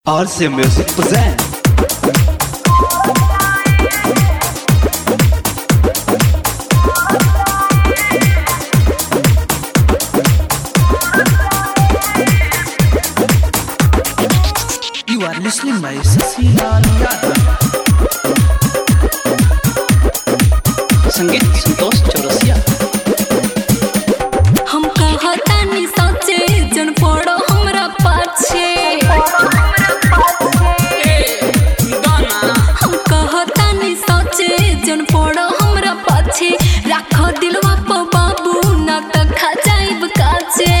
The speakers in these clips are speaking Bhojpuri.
RC Music presents. You are listening by Sasilaal Yadav. संगीत संतोष चौरसिया। हम कहतानी सोचे जन पड़ो हमरा पाछे। हम कहतानी सोचे जन पड़ो हमरा पाछे। राख दिलवा प बाबू ना त खा जाइब काचे।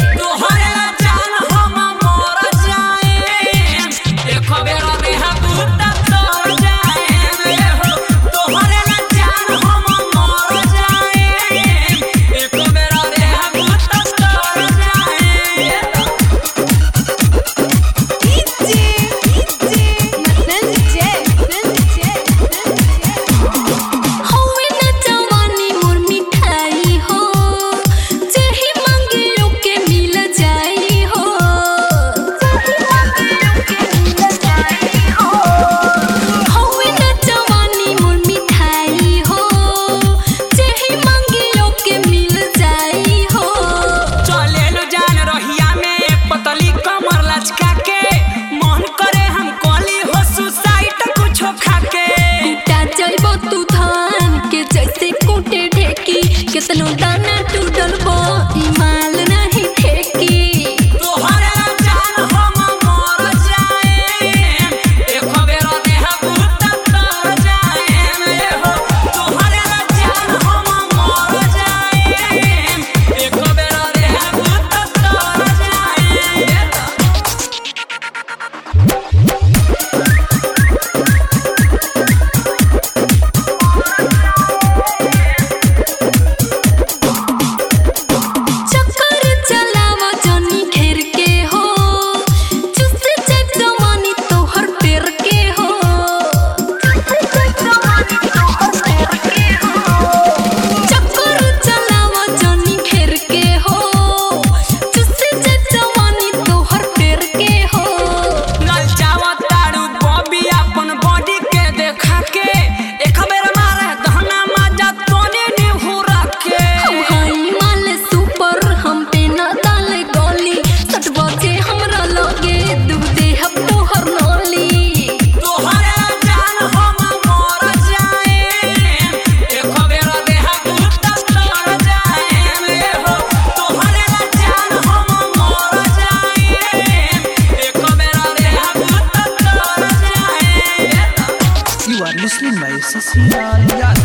कितनो दाना तू डलबो ई माल नहीं ठेकी। तोहरे जान हम मर जाए एको बेर देह भूत तर जाए हो। तोहरे जान हम मर जाए एको बेर देह भूत तर जाए। You are listening by Sasilaal Yadav.